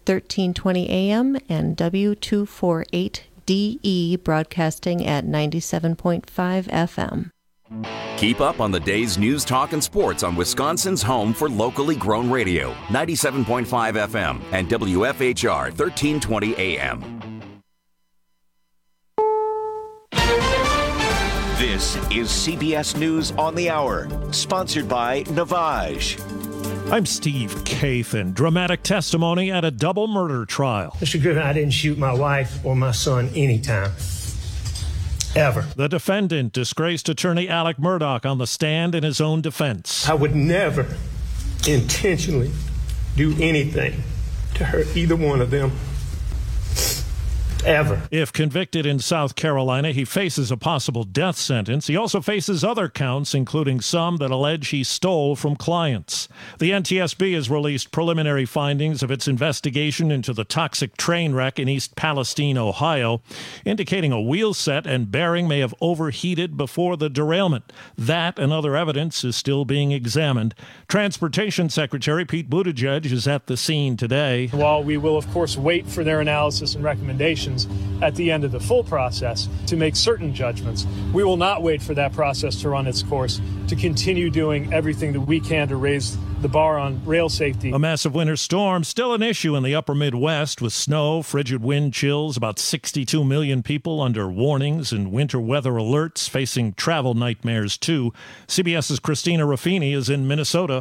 1320 AM and W248DE broadcasting at 97.5 FM. Keep up on the day's news, talk, and sports on Wisconsin's home for locally grown radio, 97.5 FM and WFHR 1320 AM. This is CBS News on the Hour, sponsored by Navage. I'm Steve Kathan. Dramatic testimony at a double murder trial. Mr. Griffin, I didn't shoot my wife or my son anytime. Ever. The defendant, disgraced attorney Alec Murdaugh, on the stand in his own defense. I would never intentionally do anything to hurt either one of them. Ever. If convicted in South Carolina, he faces a possible death sentence. He also faces other counts, including some that allege he stole from clients. The NTSB has released preliminary findings of its investigation into the toxic train wreck in East Palestine, Ohio, indicating a wheel set and bearing may have overheated before the derailment. That and other evidence is still being examined. Transportation Secretary Pete Buttigieg is at the scene today. While we will, of course, wait for their analysis and recommendations at the end of the full process to make certain judgments, we will not wait for that process to run its course to continue doing everything that we can to raise the bar on rail safety. A massive winter storm still an issue in the upper Midwest with snow, frigid wind chills, about 62 million people under warnings and winter weather alerts, facing travel nightmares too. CBS's Christina Ruffini is in Minnesota.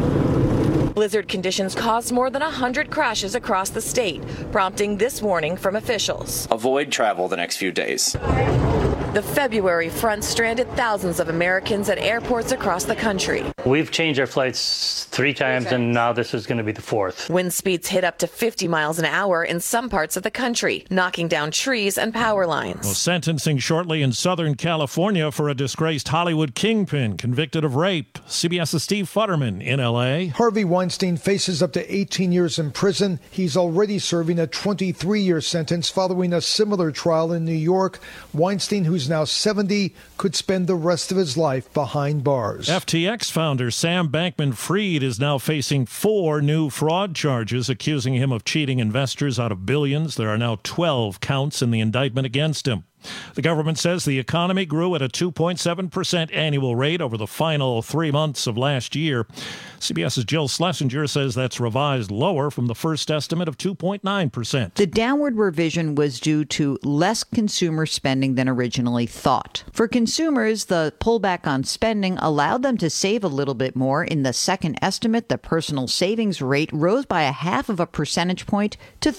Blizzard conditions caused more than 100 crashes across the state, prompting this warning from officials. Avoid travel the next few days. The February front stranded thousands of Americans at airports across the country. We've changed our flights 3 times, and now this is going to be the 4th. Wind speeds hit up to 50 miles an hour in some parts of the country, knocking down trees and power lines. Well, sentencing shortly in Southern California for a disgraced Hollywood kingpin convicted of rape. CBS's Steve Futterman in L.A. Harvey Weinstein faces up to 18 years in prison. He's already serving a 23-year sentence following a similar trial in New York. Weinstein, who's now 70, could spend the rest of his life behind bars. FTX founder Sam Bankman-Fried is now facing 4 new fraud charges accusing him of cheating investors out of billions. There are now 12 counts in the indictment against him. The government says the economy grew at a 2.7% annual rate over the final 3 months of last year. CBS's Jill Schlesinger says that's revised lower from the first estimate of 2.9%. The downward revision was due to less consumer spending than originally thought. For consumers, the pullback on spending allowed them to save a little bit more. In the second estimate, the personal savings rate rose by 0.5 percentage point to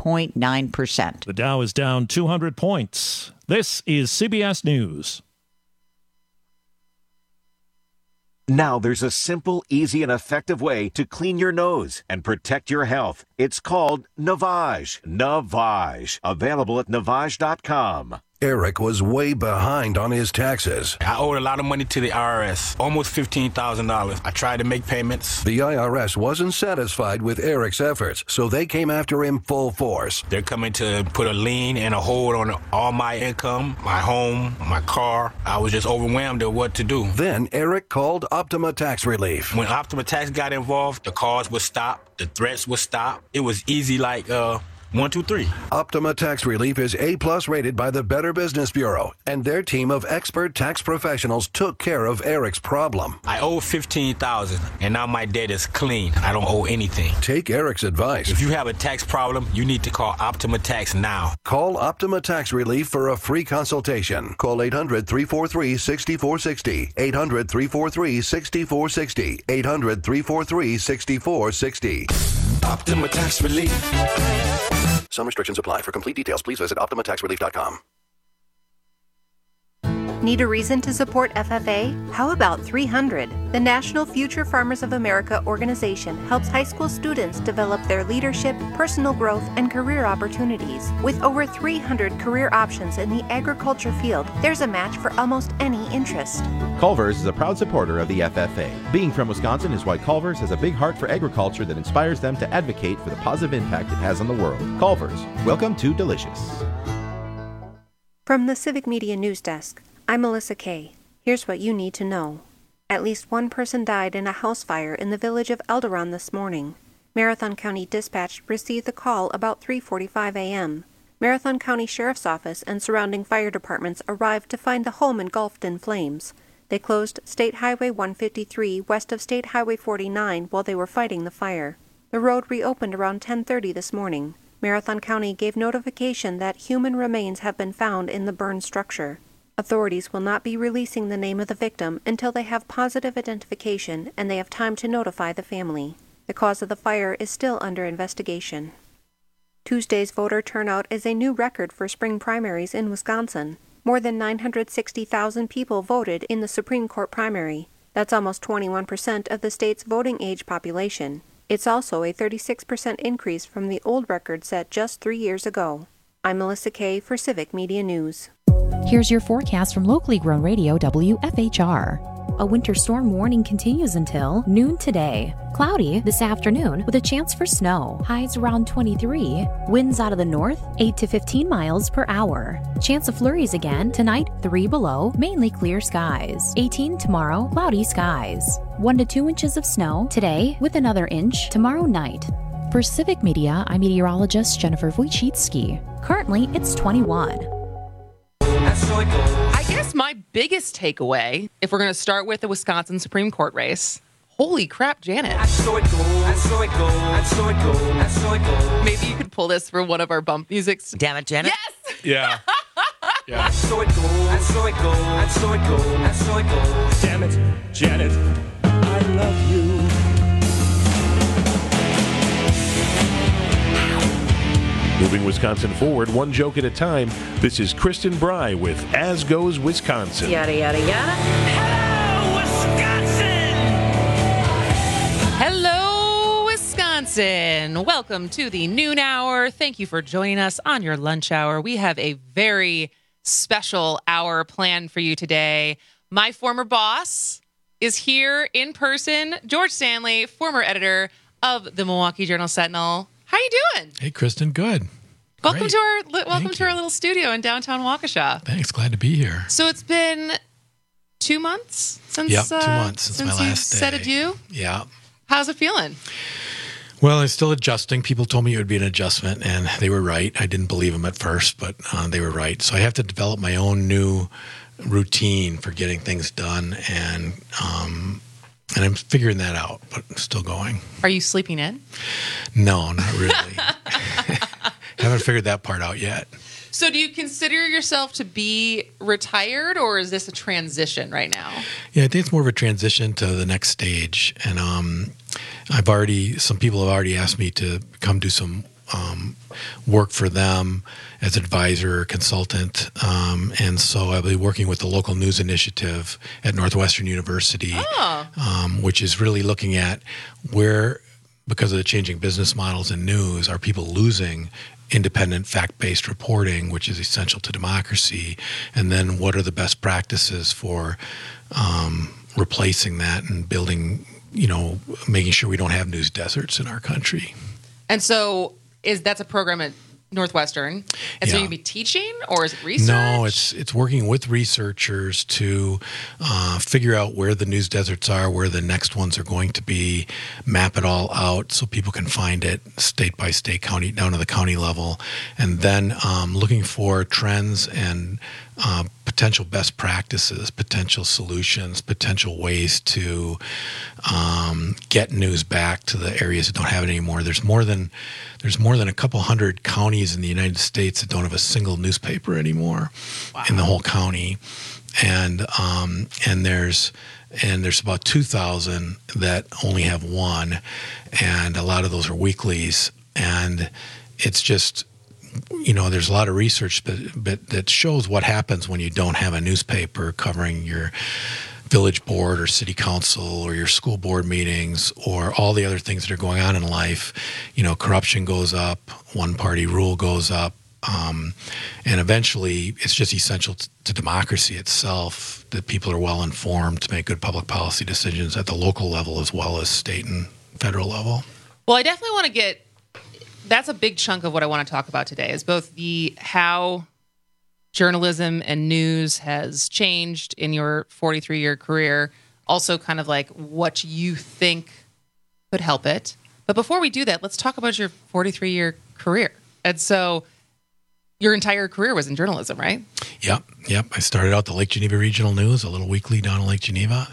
3.9%. The Dow is down 200 points. This is CBS News. Now there's a simple, easy, and effective way to clean your nose and protect your health. It's called Navage. Navage. Available at Navage.com. Eric was way behind on his taxes. I owed a lot of money to the IRS, almost $15,000. I tried to make payments. The IRS wasn't satisfied with Eric's efforts, so they came after him full force. They're coming to put a lien and a hold on all my income, my home, my car. I was just overwhelmed at what to do. Then Eric called Optima Tax Relief. When Optima Tax got involved, the calls would stop, the threats would stop. It was easy like, 1, 2, 3. Optima Tax Relief is A+ rated by the Better Business Bureau, and their team of expert tax professionals took care of Eric's problem. I owe $15,000, and now my debt is clean. I don't owe anything. Take Eric's advice. If you have a tax problem, you need to call Optima Tax now. Call Optima Tax Relief for a free consultation. Call 800-343-6460. 800-343-6460. 800-343-6460. Optima Tax Relief. Some restrictions apply. For complete details, please visit OptimaTaxRelief.com. Need a reason to support FFA? How about 300? The National Future Farmers of America organization helps high school students develop their leadership, personal growth, and career opportunities. With over 300 career options in the agriculture field, there's a match for almost any interest. Culver's is a proud supporter of the FFA. Being from Wisconsin is why Culver's has a big heart for agriculture that inspires them to advocate for the positive impact it has on the world. Culver's, welcome to Delicious. From the Civic Media News Desk, I'm Melissa Kay. Here's what you need to know. At least one person died in a house fire in the village of Elderon this morning. Marathon County Dispatch received the call about 3:45 a.m. Marathon County Sheriff's Office and surrounding fire departments arrived to find the home engulfed in flames. They closed State Highway 153 west of State Highway 49 while they were fighting the fire. The road reopened around 10:30 this morning. Marathon County gave notification that human remains have been found in the burned structure. Authorities will not be releasing the name of the victim until they have positive identification and they have time to notify the family. The cause of the fire is still under investigation. Tuesday's voter turnout is a new record for spring primaries in Wisconsin. More than 960,000 people voted in the Supreme Court primary. That's almost 21% of the state's voting age population. It's also a 36% increase from the old record set just 3 years ago. I'm Melissa Kay for Civic Media News. Here's your forecast from locally grown radio WFHR. A winter storm warning continues until noon today. Cloudy this afternoon with a chance for snow. Highs around 23. Winds out of the north 8 to 15 miles per hour. Chance of flurries again tonight 3 below, mainly clear skies. 18 tomorrow, cloudy skies. 1 to 2 inches of snow today with another inch tomorrow night. For Civic Media, I'm meteorologist Jennifer Wojcicki. Currently, it's 21. I guess my biggest takeaway, if we're going to start with the Wisconsin Supreme Court race, holy crap, Janet. Maybe you could pull this for one of our bump musics. Damn it, Janet. Yes! Yeah. Yeah. Damn it, Janet, I love you. Moving Wisconsin forward, one joke at a time. This is Kristen Bry with As Goes Wisconsin. Yada, yada, yada. Hello, Wisconsin. Welcome to the noon hour. Thank you for joining us on your lunch hour. We have a very special hour planned for you today. My former boss is here in person. George Stanley, former editor of the Milwaukee Journal-Sentinel. How you doing? Hey, Kristen. Good. Welcome Great. to our little studio in downtown Waukesha. Thanks. Glad to be here. So it's been 2 months since 2 months since my last day. Said adieu. Yeah. How's it feeling? Well, I'm still adjusting. People told me it would be an adjustment, and they were right. I didn't believe them at first, but they were right. So I have to develop my own new routine for getting things done, and I'm figuring that out, but I'm still going. Are you sleeping in? No, not really. Haven't figured that part out yet. So do you consider yourself to be retired, or is this a transition right now? Yeah, I think it's more of a transition to the next stage. And some people have already asked me to come do some work for them as advisor or consultant. And so I'll be working with the local news initiative at Northwestern University, which is really looking at where, because of the changing business models in news, are people losing independent fact-based reporting, which is essential to democracy, and then what are the best practices for replacing that and building, making sure we don't have news deserts in our country. And so that's a program at Northwestern, and so you'll be teaching, or is it research? No, it's working with researchers to figure out where the news deserts are, where the next ones are going to be, map it all out so people can find it state by state, county, down to the county level, and then looking for trends and potential best practices, potential solutions, potential ways to get news back to the areas that don't have it anymore. There's more than a couple hundred counties in the United States that don't have a single newspaper anymore in the whole county, and there's about 2,000 that only have one, and a lot of those are weeklies, and it's just. There's a lot of research that shows what happens when you don't have a newspaper covering your village board or city council or your school board meetings or all the other things that are going on in life. Corruption goes up, one-party rule goes up, and eventually it's just essential to democracy itself that people are well informed to make good public policy decisions at the local level as well as state and federal level. Well, I definitely want to get. That's a big chunk of what I want to talk about today, is both how journalism and news has changed in your 43-year career, also kind of like what you think could help it. But before we do that, let's talk about your 43-year career. And so your entire career was in journalism, right? Yep. I started out the Lake Geneva Regional News, a little weekly down in Lake Geneva,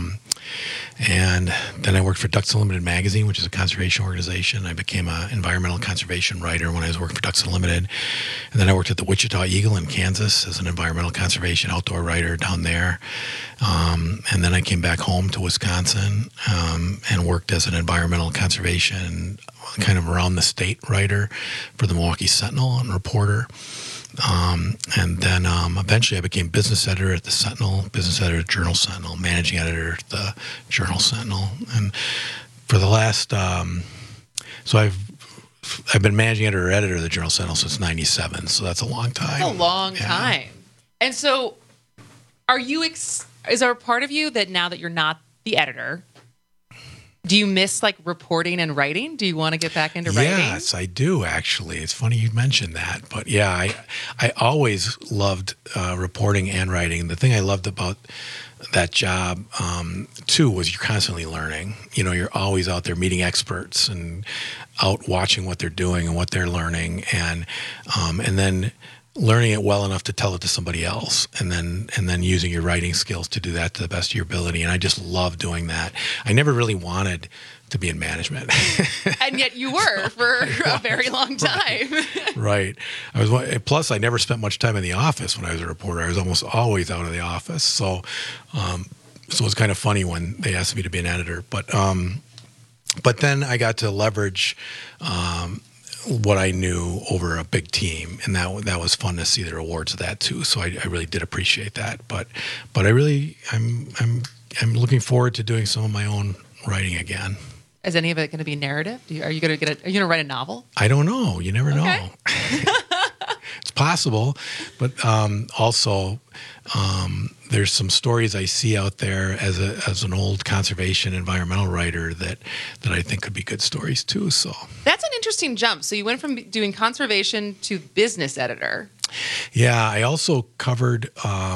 and then I worked for Ducks Unlimited magazine, which is a conservation organization. I became an environmental conservation writer when I was working for Ducks Unlimited, and then I worked at the Wichita Eagle in Kansas as an environmental conservation outdoor writer down there, and then I came back home to Wisconsin and worked as an environmental conservation kind of around the state writer for the Milwaukee Sentinel and reporter. And then eventually I became business editor at the Sentinel, business editor at Journal Sentinel, managing editor at the Journal Sentinel. And for the last, so I've been managing editor of the Journal Sentinel since 97. So that's a long time. That's a long time. And so are you, is there a part of you that now that you're not the editor, do you miss like reporting and writing? Do you want to get back into writing? Yes, I do actually. It's funny you mentioned that, but yeah, I always loved reporting and writing. The thing I loved about that job too was you're constantly learning. You know, you're always out there meeting experts and out watching what they're doing and what they're learning, and then learning it well enough to tell it to somebody else, and then using your writing skills to do that to the best of your ability. And I just love doing that. I never really wanted to be in management. And yet you were for a very long time. Right. Plus I never spent much time in the office when I was a reporter. I was almost always out of the office. So it was kind of funny when they asked me to be an editor. But then I got to leverage what I knew over a big team, and that was fun to see the rewards of that too. So I really did appreciate that. But I'm looking forward to doing some of my own writing again. Is any of it going to be narrative? Are you going to write a novel? I don't know. You never know. It's possible, but also there's some stories I see out there as an old conservation environmental writer that I think could be good stories too. So that's an interesting jump. So you went from doing conservation to business editor. Yeah, I also covered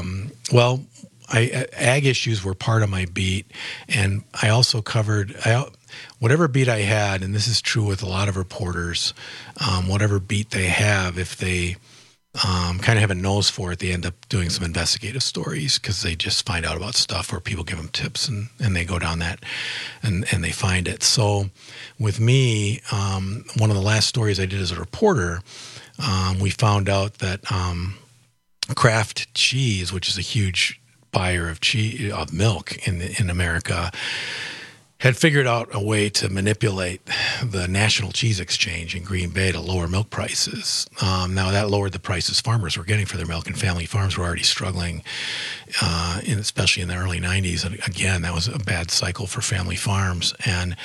ag issues were part of my beat, and I also covered whatever beat I had, and this is true with a lot of reporters, whatever beat they have, if they kind of have a nose for it, they end up doing some investigative stories because they just find out about stuff or people give them tips and they go down that and they find it. So with me, one of the last stories I did as a reporter, we found out that Kraft Cheese, which is a huge buyer of milk in America, had figured out a way to manipulate the National Cheese Exchange in Green Bay to lower milk prices. Now, that lowered the prices farmers were getting for their milk, and family farms were already struggling, especially in the early 90s. And again, that was a bad cycle for family farms. And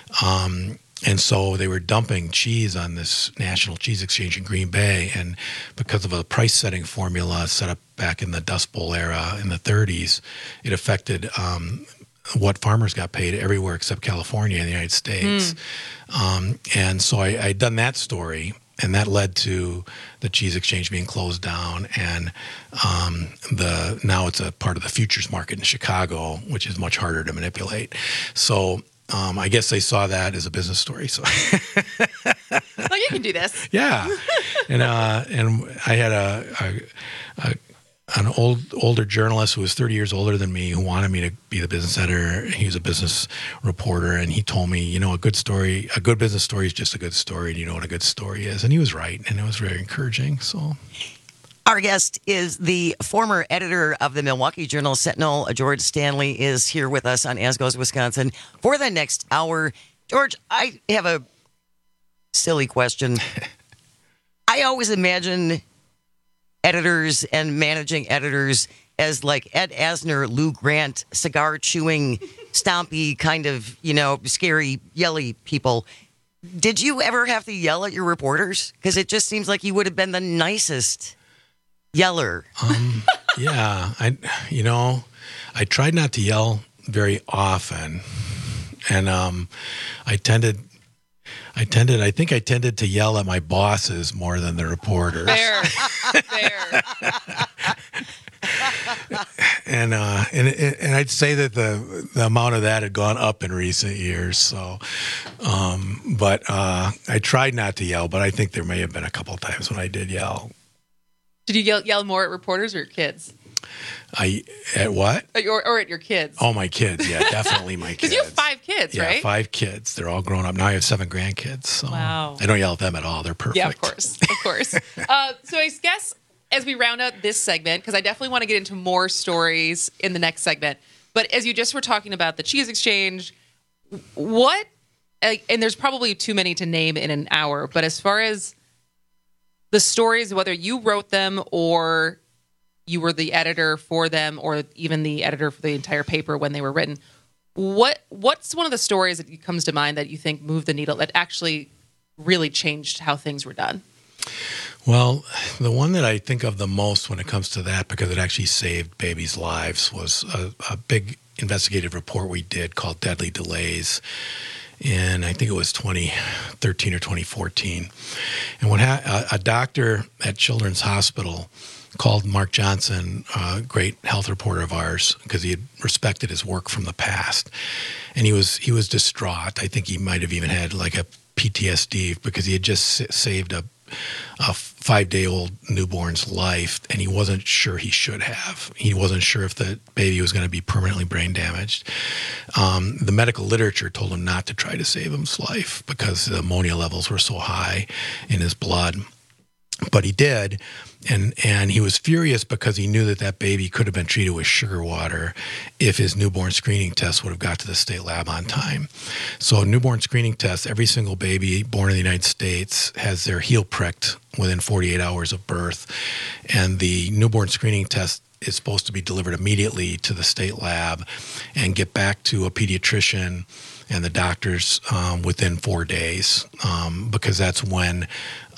so they were dumping cheese on this National Cheese Exchange in Green Bay, and because of a price-setting formula set up back in the Dust Bowl era in the 30s, it affected what farmers got paid everywhere except California in the United States. And so I'd done that story, and that led to the cheese exchange being closed down, and now it's a part of the futures market in Chicago, which is much harder to manipulate. So I guess they saw that as a business story. So well, you can do this. Yeah. And I had an older journalist who was 30 years older than me who wanted me to be the business editor. He was a business reporter, and he told me, a good business story is just a good story, and you know what a good story is. And he was right, and it was very encouraging. So our guest is the former editor of the Milwaukee Journal Sentinel. George Stanley is here with us on As Goes Wisconsin for the next hour. George, I have a silly question. I always imagine editors and managing editors as like Ed Asner, Lou Grant, cigar-chewing, stompy, kind of, scary, yelly people. Did you ever have to yell at your reporters? Because it just seems like you would have been the nicest yeller. Yeah. I tried not to yell very often. And I tended to yell at my bosses more than the reporters. Fair. and I'd say that the amount of that had gone up in recent years. So, but I tried not to yell, but I think there may have been a couple of times when I did yell. Did you yell more at reporters or your kids? At what? Or at your kids? Oh, my kids. Yeah, definitely my kids. Because you have 5 kids, right? Yeah, 5 kids. They're all grown up. Now I have 7 grandkids. So wow. I don't yell at them at all. They're perfect. Yeah, of course. Of course. So I guess as we round out this segment, because I definitely want to get into more stories in the next segment, but as you just were talking about the cheese exchange, and there's probably too many to name in an hour, but as far as the stories, whether you wrote them or you were the editor for them or even the editor for the entire paper when they were written, what's one of the stories that comes to mind that you think moved the needle, that actually really changed how things were done? Well, the one that I think of the most when it comes to that, because it actually saved babies' lives, was a big investigative report we did called Deadly Delays in, I think it was 2013 or 2014. And a doctor at Children's Hospital called Mark Johnson, a great health reporter of ours, because he had respected his work from the past. And he was distraught. I think he might have even had like a PTSD because he had just saved a 5-day-old newborn's life, and he wasn't sure he should have. He wasn't sure if the baby was going to be permanently brain damaged. The medical literature told him not to try to save his life because the ammonia levels were so high in his blood. But he did, and he was furious because he knew that baby could have been treated with sugar water if his newborn screening test would have got to the state lab on time. So newborn screening tests, every single baby born in the United States has their heel pricked within 48 hours of birth, and the newborn screening test is supposed to be delivered immediately to the state lab and get back to a pediatrician and the doctors within 4 days, because that's when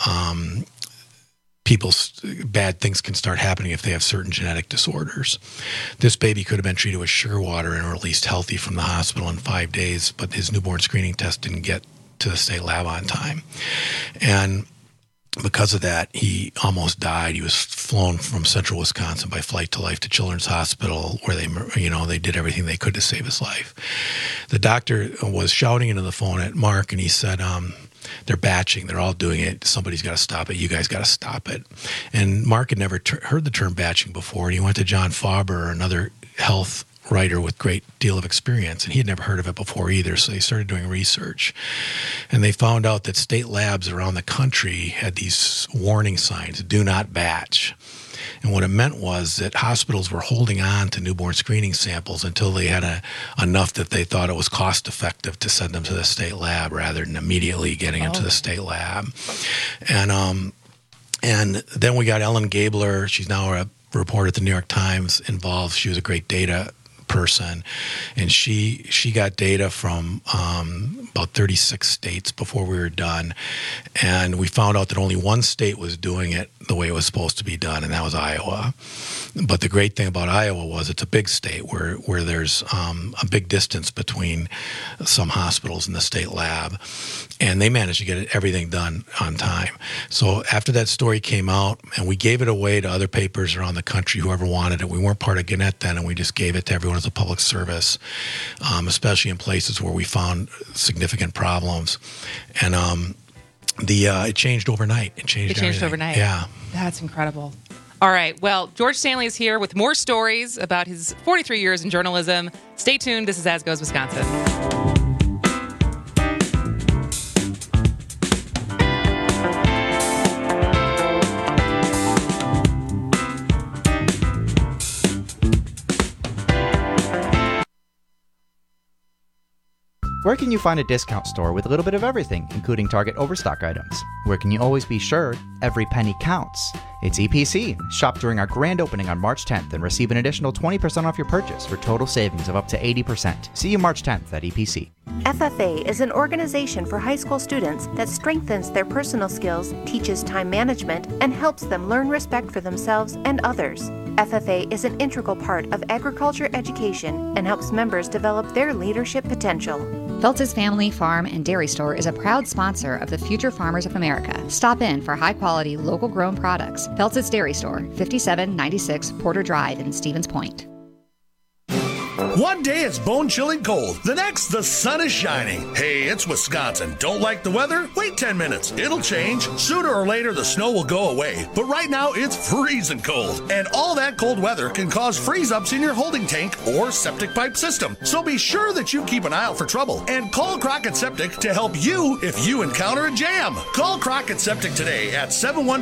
people's bad things can start happening if they have certain genetic disorders. This baby could have been treated with sugar water and released healthy from the hospital in 5 days, but his newborn screening test didn't get to the state lab on time. And because of that, he almost died. He was flown from central Wisconsin by Flight to Life to Children's Hospital, where they did everything they could to save his life. The doctor was shouting into the phone at Mark, and he said, they're batching. They're all doing it. Somebody's got to stop it. You guys got to stop it. And Mark had never heard the term batching before. And he went to John Faber, another health writer with great deal of experience, and he had never heard of it before either. So they started doing research, and they found out that state labs around the country had these warning signs: "Do not batch." And what it meant was that hospitals were holding on to newborn screening samples until they had enough that they thought it was cost effective to send them to the state lab rather than immediately getting them to the state lab. And then we got Ellen Gabler. She's now a reporter at the New York Times involved. She was a great data person, and she got data from about 36 states before we were done, and we found out that only one state was doing it the way it was supposed to be done, and that was Iowa. But the great thing about Iowa was it's a big state where there's a big distance between some hospitals and the state lab, and they managed to get everything done on time. So after that story came out, and we gave it away to other papers around the country, whoever wanted it. We weren't part of Gannett then, and we just gave it to everyone as a public service, especially in places where we found significant problems. And it changed overnight. It changed overnight. Yeah. That's incredible. All right. Well, George Stanley is here with more stories about his 43 years in journalism. Stay tuned. This is As Goes Wisconsin. Where can you find a discount store with a little bit of everything, including Target Overstock items? Where can you always be sure every penny counts? It's EPC. Shop during our grand opening on March 10th and receive an additional 20% off your purchase for total savings of up to 80%. See you March 10th at EPC. FFA is an organization for high school students that strengthens their personal skills, teaches time management, and helps them learn respect for themselves and others. FFA is an integral part of agriculture education and helps members develop their leadership potential. Feltz's Family Farm and Dairy Store is a proud sponsor of the Future Farmers of America. Stop in for high-quality, local-grown products. Feltz's Dairy Store, 5796 Porter Drive in Stevens Point. One day it's bone-chilling cold. The next, the sun is shining. Hey, it's Wisconsin. Don't like the weather? Wait 10 minutes. It'll change. Sooner or later, the snow will go away. But right now, it's freezing cold. And all that cold weather can cause freeze-ups in your holding tank or septic pipe system. So be sure that you keep an eye out for trouble. And call Crockett Septic to help you if you encounter a jam. Call Crockett Septic today at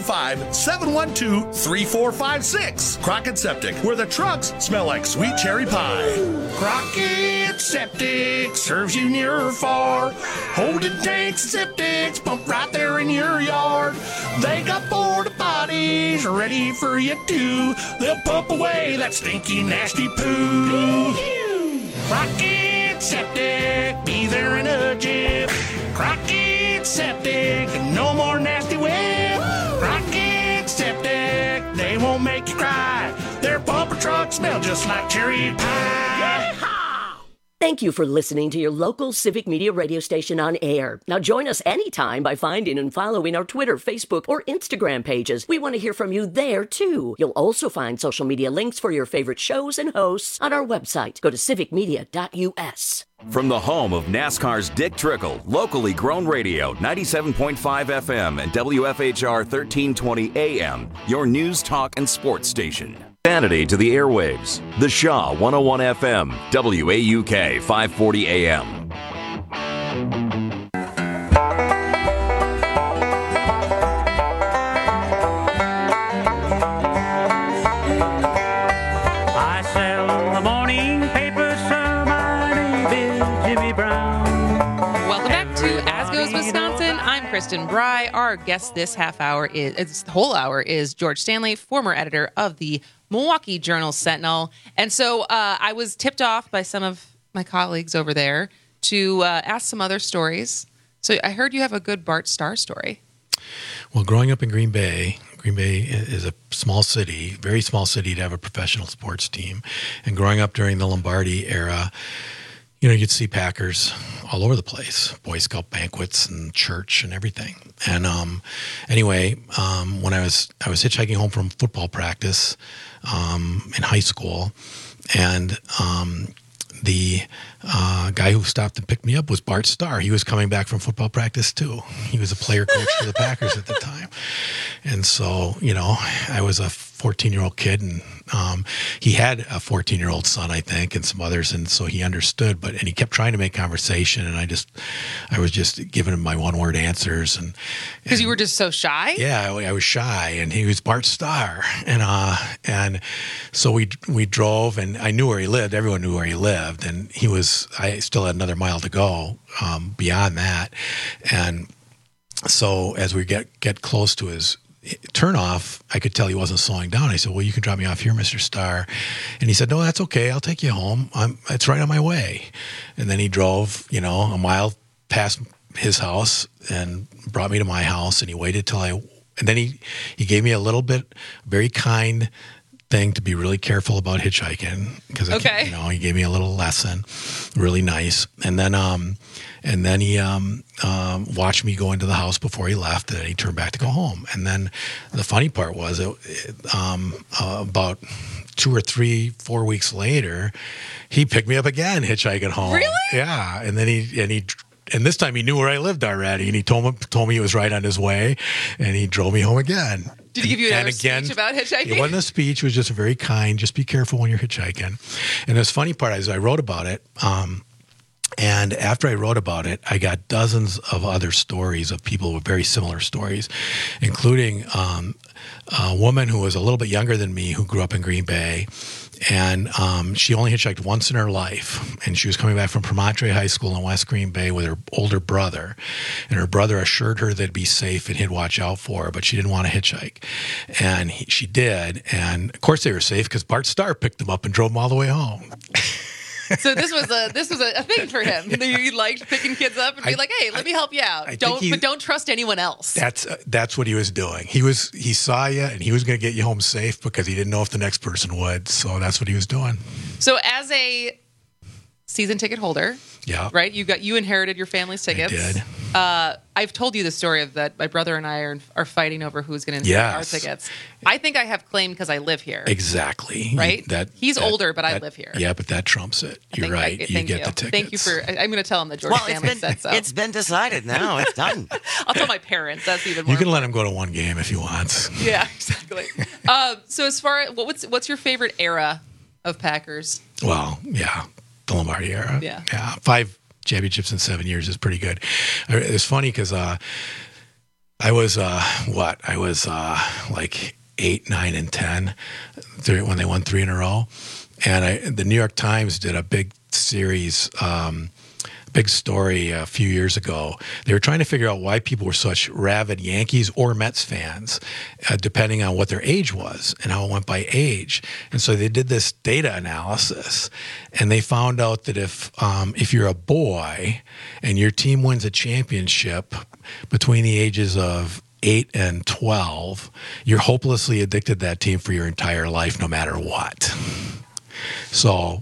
715-712-3456. Crockett Septic, where the trucks smell like sweet cherry pie. Crockett Septic serves you near or far. Holding tanks and septics pump right there in your yard. They got porta potties ready for you too. They'll pump away that stinky, nasty poo. Crockett Septic, be there in a jiff. Crockett Septic, no more nasty whip. Crockett Septic, they won't make you cry. Their bumper trucks smell just like cherry pie. Thank you for listening to your local Civic Media radio station on air. Now join us anytime by finding and following our Twitter, Facebook, or Instagram pages. We want to hear from you there, too. You'll also find social media links for your favorite shows and hosts on our website. Go to civicmedia.us. From the home of NASCAR's Dick Trickle, locally grown radio, 97.5 FM and WFHR 1320 AM, your news, talk, and sports station. Vanity to the airwaves. The Shaw 101 FM, WAUK 540 AM. I sell the morning paper, sir. My name is Jimmy Brown. Welcome back to As Goes Wisconsin. I'm Kristen Bry. Our guest this the whole hour is George Stanley, former editor of the Milwaukee Journal-Sentinel. And so I was tipped off by some of my colleagues over there to ask some other stories. So I heard you have a good Bart Starr story. Well, growing up in Green Bay is a small city, very small city to have a professional sports team. And growing up during the Lombardi era, you'd see Packers all over the place, Boy Scout banquets and church and everything. And when I was hitchhiking home from football practice in high school, and the guy who stopped and picked me up was Bart Starr. He was coming back from football practice too. He was a player coach for the Packers at the time. And so, I was a 14-year-old kid, and he had a 14-year-old son, I think, and some others, and so he understood. And he kept trying to make conversation, and I was just giving him my one-word answers, and because you were just so shy. Yeah, I was shy, and he was Bart Starr, and so we drove, and I knew where he lived. Everyone knew where he lived, and I still had another mile to go beyond that, and so as we get close to his turnoff, I could tell he wasn't slowing down. I said, "Well, you can drop me off here, Mr. Starr." And he said, "No, that's okay. I'll take you home. It's right on my way." And then he drove, a mile past his house and brought me to my house. And he waited till and then he gave me a little bit, very kind thing to be really careful about hitchhiking because he gave me a little lesson, really nice. And then he watched me go into the house before he left, and then he turned back to go home. And then the funny part was about 2 or 3, 4 weeks later, he picked me up again hitchhiking home. Really? Yeah. And then and this time he knew where I lived already, and he told me he was right on his way, and he drove me home again. Did he give you another speech about hitchhiking? It wasn't a speech. It was just a very kind, just be careful when you're hitchhiking. And the funny part is I wrote about it, and after I wrote about it, I got dozens of other stories of people with very similar stories, including a woman who was a little bit younger than me who grew up in Green Bay. And she only hitchhiked once in her life. And she was coming back from Promontory High School in West Green Bay with her older brother. And her brother assured her they'd be safe and he'd watch out for her, but she didn't want to hitchhike. And she did. And, of course, they were safe because Bart Starr picked them up and drove them all the way home. So this was a thing for him. He liked picking kids up and be like, "Hey, let me help you out. But don't trust anyone else." That's what he was doing. He saw you, and he was going to get you home safe because he didn't know if the next person would. So that's what he was doing. So as a season ticket holder. Yeah. Right? You inherited your family's tickets. I did. I've told you the story of that my brother and I are fighting over who's going to inherit our tickets. I think I have claim because I live here. Exactly. Right? He's older, but I live here. Yeah, but that trumps it. You're right. You get the tickets. Thank you for. I'm going to tell him that George Stanley said so. It's been decided now. It's done. I'll tell my parents. That's even more. You can let him go to one game if he wants. Yeah, exactly. So as far as what's your favorite era of Packers? Well, yeah, the Lombardi era. Yeah. 5 championships in 7 years is pretty good. It's funny because I was like 8, 9, and 10 when they won 3 in a row, and the New York Times did a big series. Big story a few years ago. They were trying to figure out why people were such rabid Yankees or Mets fans, depending on what their age was and how it went by age. And so they did this data analysis, and they found out that if you're a boy and your team wins a championship between the ages of 8 and 12, you're hopelessly addicted to that team for your entire life, no matter what. So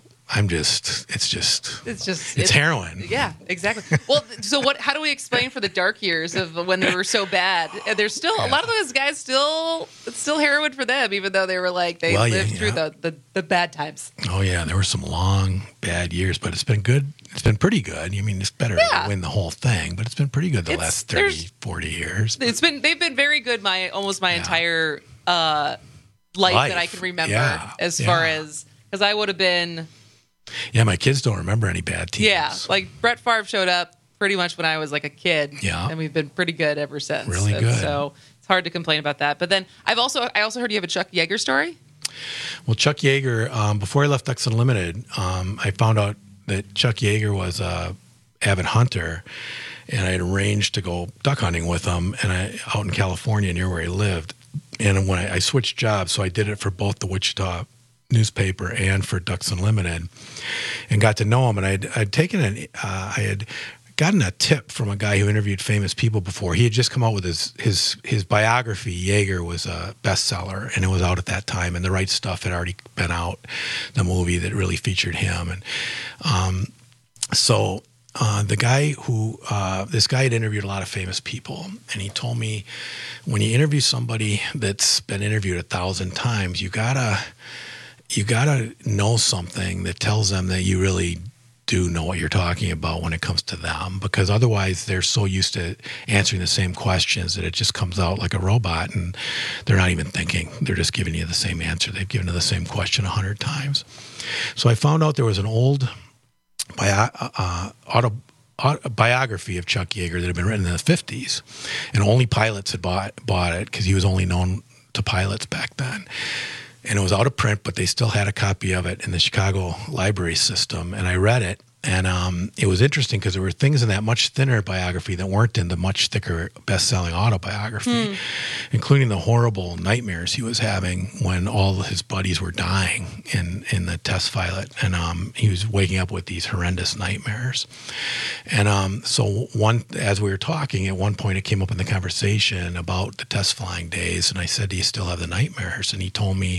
it's heroin. Yeah, exactly. Well, so how do we explain for the dark years of when they were so bad? There's still a lot of those guys it's still heroin for them, even though they were lived through the bad times. Oh yeah, there were some long bad years, but it's been good. It's been pretty good. I mean, it's better to win the whole thing, but it's been pretty good the last 30, 40 years. They've been very good almost my entire life that I can remember as far as, because I would have been. Yeah, my kids don't remember any bad teams. Yeah, like Brett Favre showed up pretty much when I was like a kid. Yeah. And we've been pretty good ever since. Really good. So it's hard to complain about that. But then I also heard you have a Chuck Yeager story. Well, Chuck Yeager, before I left Ducks Unlimited, I found out that Chuck Yeager was a avid hunter, and I had arranged to go duck hunting with him out in California near where he lived. And when I switched jobs, so I did it for both the Wichita newspaper and for Ducks Unlimited, and got to know him. And I had gotten a tip from a guy who interviewed famous people before. He had just come out with his biography. Yeager was a bestseller, and it was out at that time. And The Right Stuff had already been out, the movie that really featured him. And so the guy this guy had interviewed a lot of famous people, and he told me, when you interview somebody that's been interviewed 1,000 times, you gotta know something that tells them that you really do know what you're talking about when it comes to them, because otherwise they're so used to answering the same questions that it just comes out like a robot, and they're not even thinking. They're just giving you the same answer. They've given you the same question 100 times. So I found out there was an old biography of Chuck Yeager that had been written in the 50s, and only pilots had bought it because he was only known to pilots back then. And it was out of print, but they still had a copy of it in the Chicago library system. And I read it, and it was interesting because there were things in that much thinner biography that weren't in the much thicker best-selling autobiography, including the horrible nightmares he was having when all his buddies were dying in the test pilot. And he was waking up with these horrendous nightmares. And so as we were talking, at one point it came up in the conversation about the test flying days, and I said, "Do you still have the nightmares?" And he told me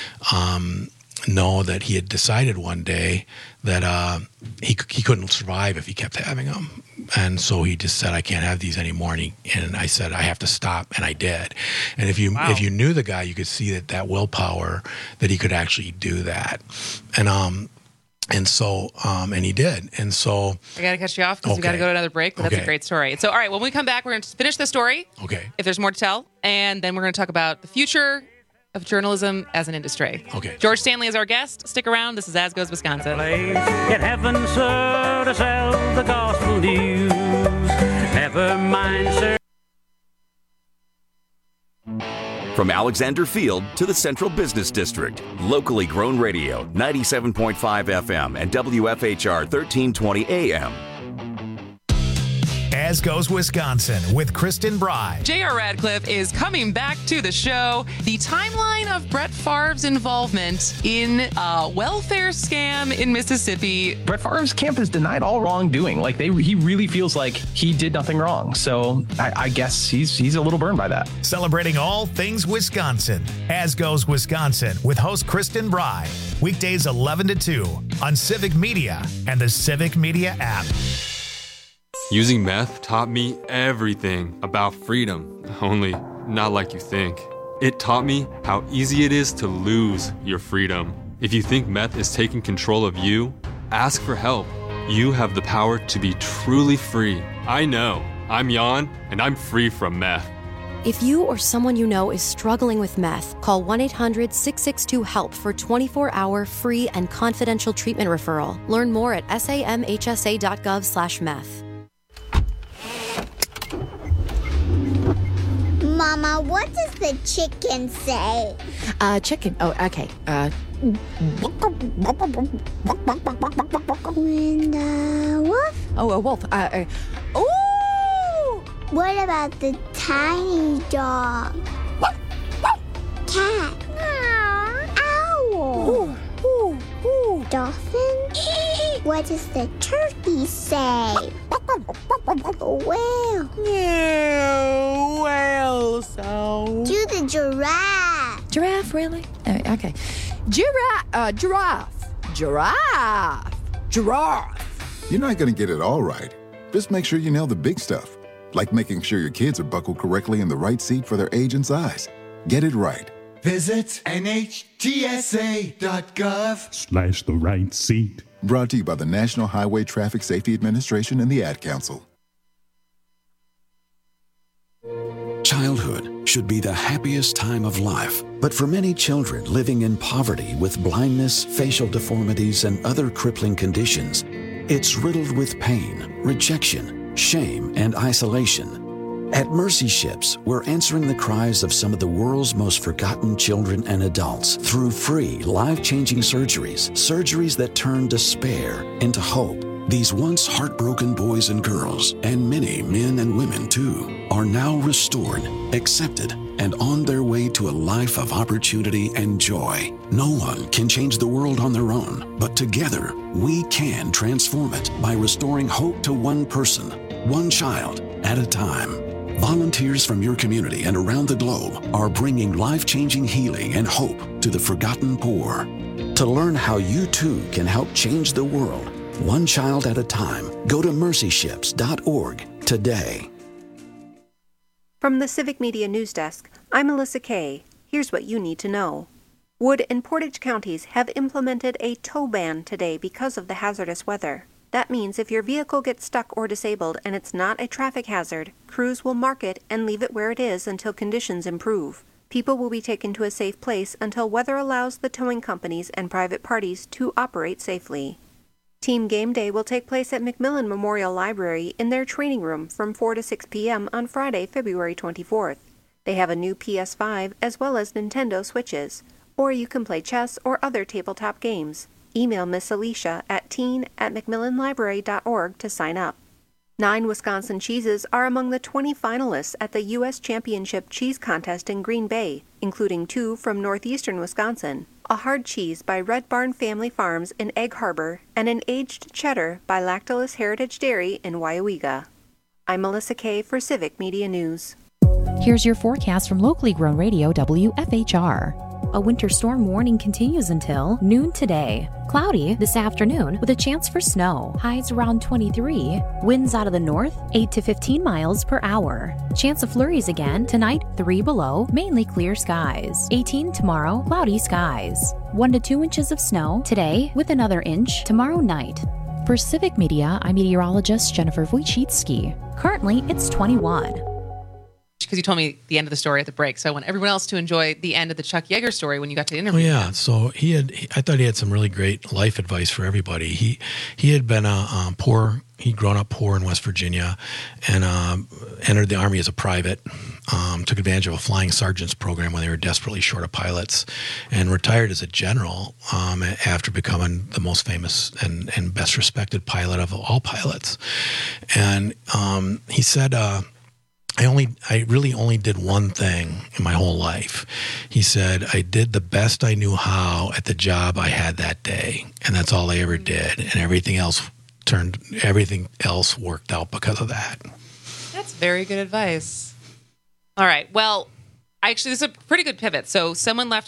no, that he had decided one day that he couldn't survive if he kept having them. And so he just said, "I can't have these anymore." And I said, "I have to stop." And I did. And if you knew the guy, you could see that willpower, that he could actually do that. And so he did. And so I got to cut you off because we got to go to another break, but that's a great story. So, all right, when we come back, we're going to finish the story. Okay. If there's more to tell. And then we're going to talk about the future of journalism as an industry. Okay. George Stanley is our guest. Stick around. This is As Goes Wisconsin. In heaven, sir, to sell the gospel news. Never mind, sir. From Alexander Field to the Central Business District, locally grown radio, 97.5 FM and WFHR 1320 AM. As Goes Wisconsin with Kristen Bry. J.R. Radcliffe is coming back to the show. The timeline of Brett Favre's involvement in a welfare scam in Mississippi. Brett Favre's camp has denied all wrongdoing. He really feels like he did nothing wrong. So I guess he's a little burned by that. Celebrating all things Wisconsin. As Goes Wisconsin with host Kristen Bry. Weekdays 11 to 2 on Civic Media and the Civic Media app. Using meth taught me everything about freedom, only not like you think. It taught me how easy it is to lose your freedom. If you think meth is taking control of you, ask for help. You have the power to be truly free. I know. I'm Jan, and I'm free from meth. If you or someone you know is struggling with meth, call 1-800-662-HELP for 24-hour free and confidential treatment referral. Learn more at samhsa.gov/meth. Mama, what does the chicken say? Chicken. Oh, okay. And wolf? Oh, a wolf. Ooh! What about the tiny dog? Cat? Owl? Dolphin? What does the turkey say? Whale? Whale sound. Do the giraffe. Giraffe, really? Okay. Giraffe. You're not going to get it all right. Just make sure you nail the big stuff, like making sure your kids are buckled correctly in the right seat for their age and size. Get it right. Visit NHTSA.gov/the right seat. Brought to you by the National Highway Traffic Safety Administration and the Ad Council. Childhood should be the happiest time of life, but for many children living in poverty with blindness, facial deformities, and other crippling conditions, it's riddled with pain, rejection, shame, and isolation. At Mercy Ships, we're answering the cries of some of the world's most forgotten children and adults through free, life-changing surgeries that turn despair into hope. These once heartbroken boys and girls, and many men and women too, are now restored, accepted, and on their way to a life of opportunity and joy. No one can change the world on their own, but together we can transform it by restoring hope to one person, one child at a time. Volunteers from your community and around the globe are bringing life-changing healing and hope to the forgotten poor. To learn how you too can help change the world, one child at a time, go to mercyships.org today. From the Civic Media News Desk, I'm Melissa Kay. Here's what you need to know. Wood and Portage counties have implemented a tow ban today because of the hazardous weather. That means if your vehicle gets stuck or disabled and it's not a traffic hazard, crews will mark it and leave it where it is until conditions improve. People will be taken to a safe place until weather allows the towing companies and private parties to operate safely. Team Game Day will take place at McMillan Memorial Library in their training room from 4 to 6 p.m. on Friday, February 24th. They have a new PS5 as well as Nintendo Switches, or you can play chess or other tabletop games. Email Miss Alicia at teen@mcmillanlibrary.org to sign up. 9 Wisconsin cheeses are among the 20 finalists at the U.S. Championship Cheese Contest in Green Bay, including 2 from northeastern Wisconsin, a hard cheese by Red Barn Family Farms in Egg Harbor, and an aged cheddar by Lactolus Heritage Dairy in Waiawega. I'm Melissa Kay for Civic Media News. Here's your forecast from locally grown radio WFHR. A winter storm warning continues until noon today. Cloudy this afternoon with a chance for snow. Highs around 23. Winds out of the north 8 to 15 miles per hour. Chance of flurries again tonight 3 below, mainly clear skies. 18 tomorrow, cloudy skies. 1 to 2 inches of snow today with another inch tomorrow night. For Civic Media, I'm meteorologist Jennifer Wojcicki. Currently, it's 21. because you told me the end of the story at the break, so I want everyone else to enjoy the end of the Chuck Yeager story when you got to interview him. So I thought he had some really great life advice for everybody. He had been poor. He'd grown up poor in West Virginia and entered the Army as a private, took advantage of a flying sergeant's program when they were desperately short of pilots, and retired as a general after becoming the most famous and best respected pilot of all pilots. And he said, I really only did one thing in my whole life. He said, I did the best I knew how at the job I had that day, and that's all I ever did. And everything else worked out because of that. That's very good advice. All right. Well, actually, this is a pretty good pivot. So someone left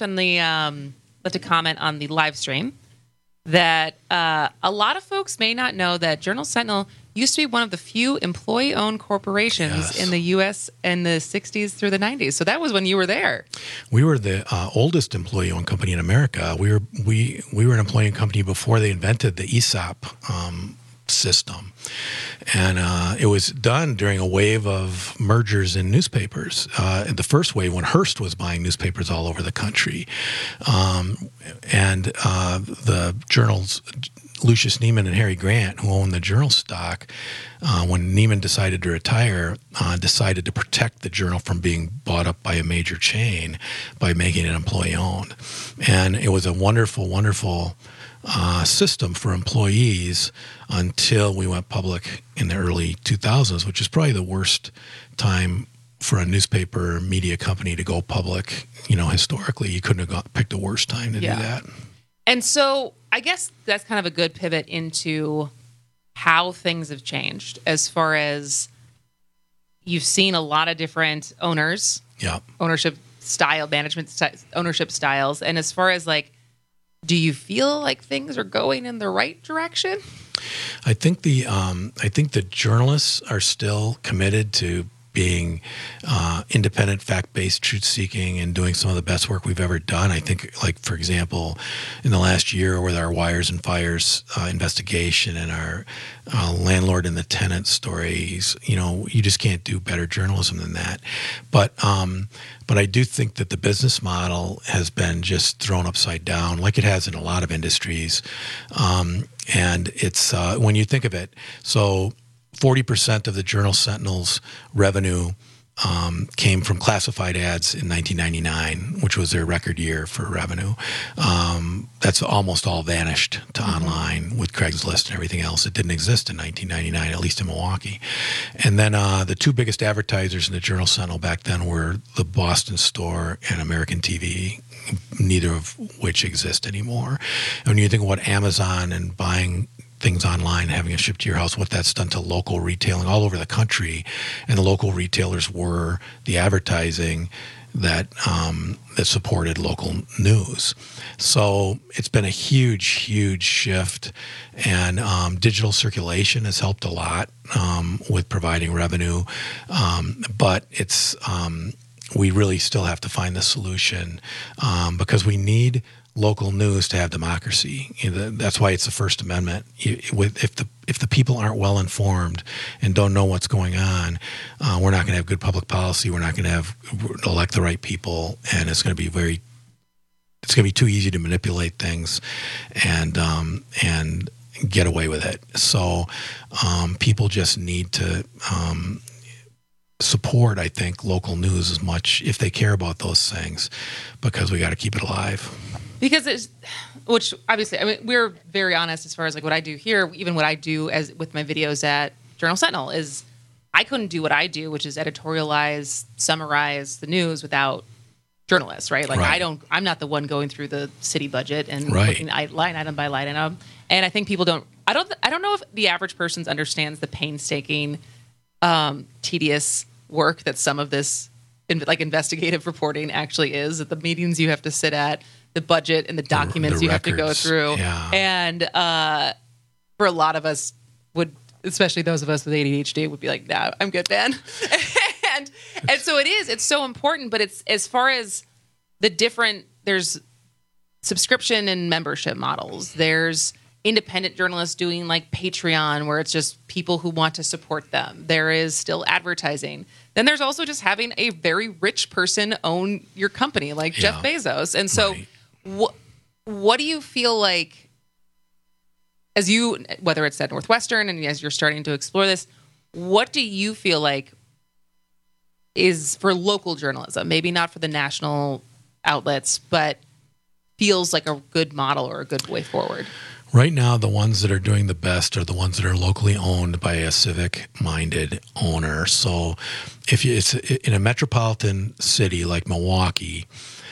a comment on the live stream that a lot of folks may not know that Journal-Sentinel used to be one of the few employee-owned corporations in the U.S. in the 60s through the 90s. So that was when you were there. We were the oldest employee-owned company in America. We were an employee-owned company before they invented the ESOP system. And it was done during a wave of mergers in newspapers. The first wave when Hearst was buying newspapers all over the country. And the Journal's Lucius Neiman and Harry Grant, who owned the Journal stock, when Neiman decided to retire, decided to protect the Journal from being bought up by a major chain by making it employee-owned. And it was a wonderful, wonderful system for employees until we went public in the early 2000s, which is probably the worst time for a newspaper media company to go public. Historically, you couldn't have picked a worse time to do that. And so I guess that's kind of a good pivot into how things have changed as far as you've seen a lot of different owners, ownership style, ownership styles. And as far as do you feel like things are going in the right direction? I think the journalists are still committed to being independent, fact-based, truth-seeking, and doing some of the best work we've ever done. I think, for example, in the last year with our wires and fires investigation and our landlord and the tenant stories, you just can't do better journalism than that. But I do think that the business model has been just thrown upside down, like it has in a lot of industries. And it's when you think of it, so 40% of the Journal-Sentinel's revenue came from classified ads in 1999, which was their record year for revenue. That's almost all vanished to online with Craigslist and everything else. It didn't exist in 1999, at least in Milwaukee. And then the two biggest advertisers in the Journal-Sentinel back then were the Boston Store and American TV, neither of which exist anymore. And when you think of what Amazon and buying things online, having it shipped to your house, what that's done to local retailing all over the country, and the local retailers were the advertising that that supported local news. So it's been a huge, huge shift, and digital circulation has helped a lot with providing revenue, but it's we really still have to find the solution because we need local news to have democracy. That's why it's the First Amendment. If the people aren't well informed and don't know what's going on, we're not going to have good public policy. We're not going to elect the right people, and it's going to be too easy to manipulate things and get away with it. So people just need to support, I think, local news as much if they care about those things, because we got to keep it alive. Because which obviously, we're very honest as far as what I do here, even what I do with my videos at Journal-Sentinel is I couldn't do what I do, which is editorialize, summarize the news without journalists, right? I'm not the one going through the city budget and looking line item by line item. And I think people I don't know if the average person understands the painstaking, tedious work that some of this investigative reporting actually is, at the meetings you have to sit at, the budget and the documents you have to go through. Yeah. And for a lot of us especially those of us with ADHD would be like, nah, I'm good, man. and so it's so important, but it's as far as there's subscription and membership models. There's independent journalists doing Patreon, where it's just people who want to support them. There is still advertising. Then there's also just having a very rich person own your company, like Jeff Bezos. And so what do you feel like, as you, whether it's at Northwestern and as you're starting to explore this, what do you feel like is for local journalism, maybe not for the national outlets, but feels like a good model or a good way forward? Right now, the ones that are doing the best are the ones that are locally owned by a civic-minded owner. So if it's in a metropolitan city like Milwaukee,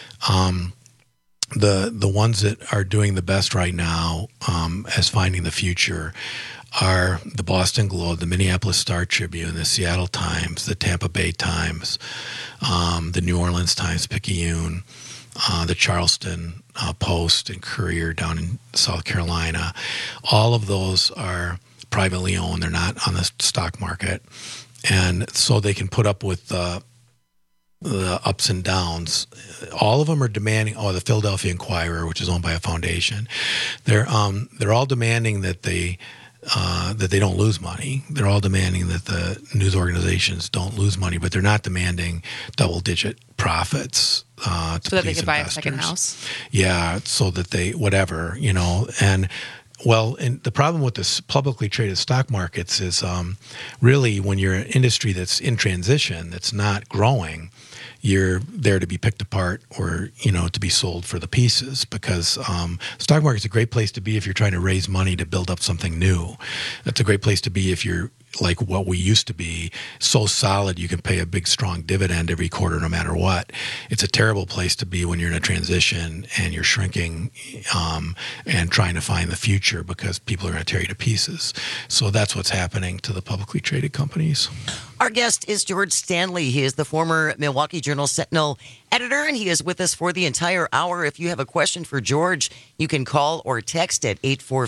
the ones that are doing the best right now as finding the future are the Boston Globe, the Minneapolis Star-Tribune, the Seattle Times, the Tampa Bay Times, the New Orleans Times-Picayune, the Charleston Post and Courier down in South Carolina. All of those are privately owned. They're not on the stock market. And so they can put up with the ups and downs. All of them are demanding, the Philadelphia Inquirer, which is owned by a foundation, they're all demanding that they don't lose money. They're all demanding that the news organizations don't lose money, but they're not demanding double-digit profits so that they can buy a second house. Yeah, so that they whatever, and. Well, and the problem with this publicly traded stock markets is really when you're an industry that's in transition, that's not growing, you're there to be picked apart or, to be sold for the pieces, because stock market's a great place to be if you're trying to raise money to build up something new. It's a great place to be if you're like what we used to be, so solid you can pay a big, strong dividend every quarter no matter what. It's a terrible place to be when you're in a transition and you're shrinking and trying to find the future because people are going to tear you to pieces. So that's what's happening to the publicly traded companies. Our guest is George Stanley. He is the former Milwaukee Journal-Sentinel editor, and he is with us for the entire hour. If you have a question for George, you can call or text at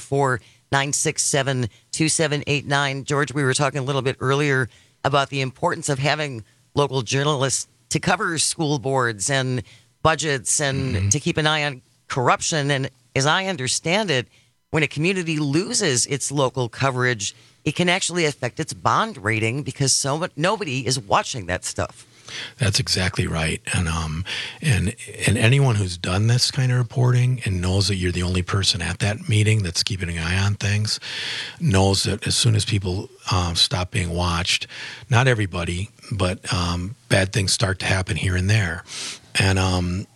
844-967-2789. George, we were talking a little bit earlier about the importance of having local journalists to cover school boards and budgets and to keep an eye on corruption. And as I understand it, when a community loses its local coverage, it can actually affect its bond rating because nobody is watching that stuff. That's exactly right. And anyone who's done this kind of reporting and knows that you're the only person at that meeting that's keeping an eye on things knows that as soon as people stop being watched, not everybody, but bad things start to happen here and there. And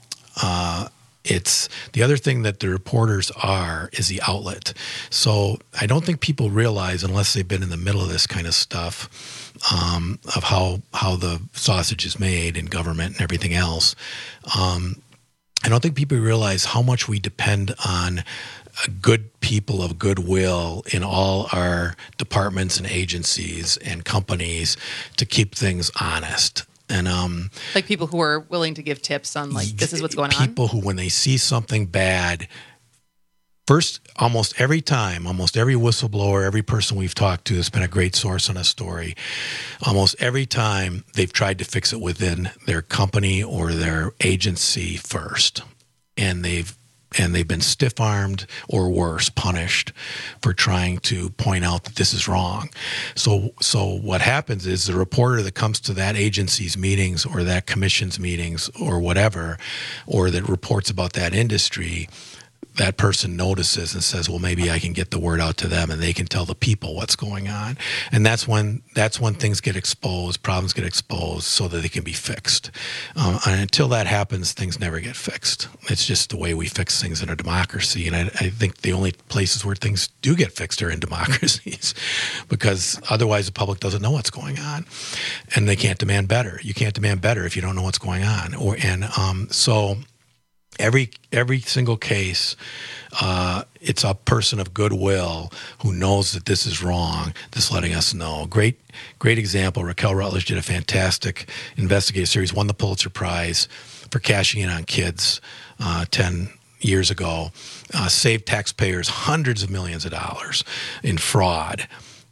it's the other thing that the reporters is the outlet. So I don't think people realize, unless they've been in the middle of this kind of stuff, of how the sausage is made in government and everything else. I don't think people realize how much we depend on good people of goodwill in all our departments and agencies and companies to keep things honest. And like people who are willing to give tips on this is what's going on. People who, when they see something bad, first, almost every whistleblower, every person we've talked to has been a great source on a story. Almost every time they've tried to fix it within their company or their agency first, and they've been stiff-armed or worse, punished for trying to point out that this is wrong. So what happens is the reporter that comes to that agency's meetings or that commission's meetings or whatever, or that reports about that industry, that person notices and says, well, maybe I can get the word out to them and they can tell the people what's going on. And that's when things get exposed, problems get exposed so that they can be fixed. And until that happens, things never get fixed. It's just the way we fix things in a democracy. And I think the only places where things do get fixed are in democracies, because otherwise the public doesn't know what's going on and they can't demand better. You can't demand better if you don't know what's going on. So every single case, it's a person of goodwill who knows that this is wrong that's letting us know. Great example. Raquel Rutledge did a fantastic investigative series, won the Pulitzer Prize for cashing in on kids 10 years ago, saved taxpayers hundreds of millions of dollars in fraud.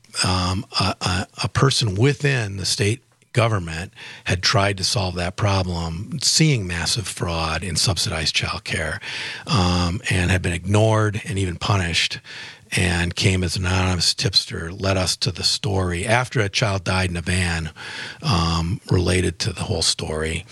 A person within the state government had tried to solve that problem, seeing massive fraud in subsidized child care, and had been ignored and even punished. and came as an anonymous tipster, led us to the story after a child died in a van related to the whole story,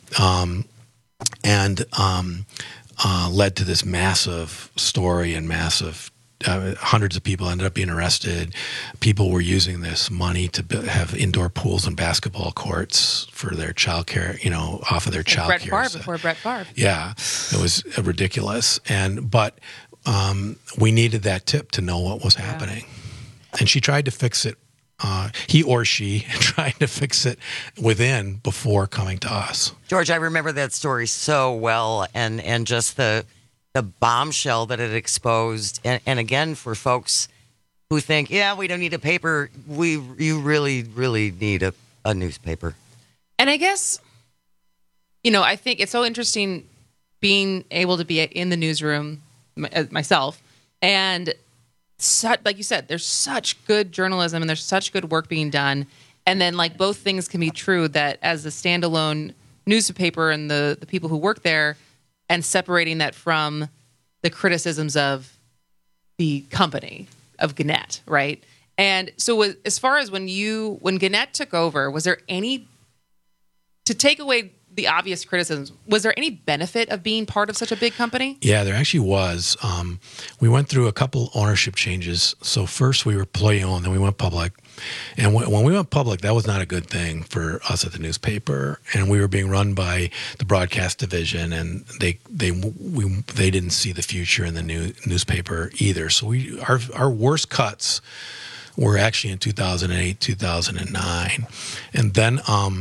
and led to this massive story and massive hundreds of people ended up being arrested. People were using this money to have indoor pools and basketball courts for their child care, off of their child care. Brett Favre before Brett Favre. Yeah, it was ridiculous. But we needed that tip to know what was happening. And she tried to fix it. He or she tried to fix it within before coming to us. George, I remember that story so well, and just the bombshell that it exposed. And again, for folks who think, we don't need a paper, you really, really need a newspaper. And I guess, I think it's so interesting being able to be in the newsroom myself, and like you said, there's such good journalism and there's such good work being done. And then like both things can be true, that as a standalone newspaper and the people who work there, and separating that from the criticisms of the company of Gannett, right? And so as far as when Gannett took over, was there any, to take away the obvious criticisms, was there any benefit of being part of such a big company? Yeah, there actually was. We went through a couple ownership changes. So first we were employee-owned, then we went public. And when we went public, that was not a good thing for us at the newspaper. And we were being run by the broadcast division, and they didn't see the future in the newspaper either. So our worst cuts were actually in 2008, 2009. And then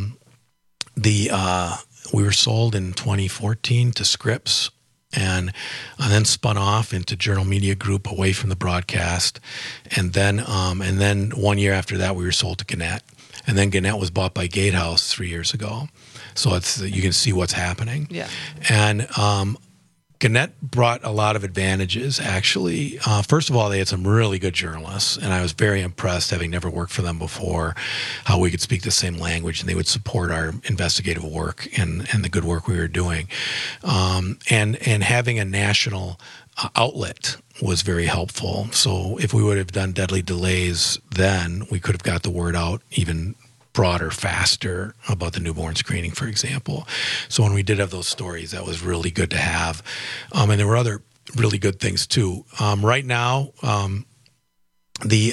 we were sold in 2014 to Scripps, and then spun off into Journal Media Group away from the broadcast, and then 1 year after that we were sold to Gannett, and then Gannett was bought by Gatehouse 3 years ago. So you can see what's happening. Yeah. And Gannett brought a lot of advantages, actually. First of all, they had some really good journalists, and I was very impressed, having never worked for them before, how we could speak the same language, and they would support our investigative work and the good work we were doing. And having a national outlet was very helpful. So if we would have done Deadly Delays then, we could have got the word out even broader, faster about the newborn screening, for example. So when we did have those stories, that was really good to have. And there were other really good things too. Right now, they've